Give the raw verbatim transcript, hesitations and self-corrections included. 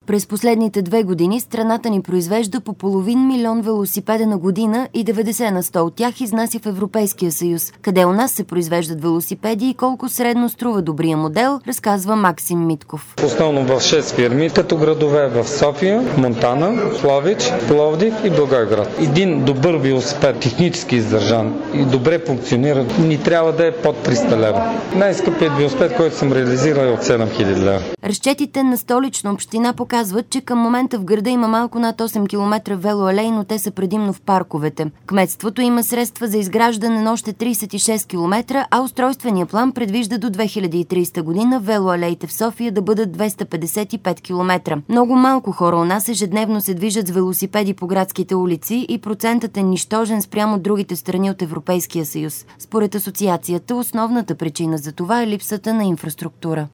През последните две години страната ни произвежда по половин милион велосипеда на година и деветдесет на сто от тях изнася в Европейския съюз. Къде у нас се произвеждат велосипеди и колко средно струва добрия модел, разказва Максим Митков. Основно в шест фирми, като градове в София, Монтана, Ловеч, Пловдив и Благоевград. Един добър велосипед, технически издържан и добре функционира, ни трябва да е под триста лева. Най-скъпият велосипед, който съм реализирал, е от седем хиляди лева. Разчетите на Столична община показват, че към момента в града има малко над осем километра велоалеи, но те са предимно в парковете. Кметството има средства за изграждане на още тридесет и шест километра, а устройственият план предвижда до две хиляди и тридесета година велоалеите в София да бъдат двеста петдесет и пет километра. Много малко хора у нас ежедневно се движат с велосипеди по градските улици и процентът е нищожен спрямо другите страни от Европейския съюз. Според асоциацията, основната причина за това е липсата на инфраструктура.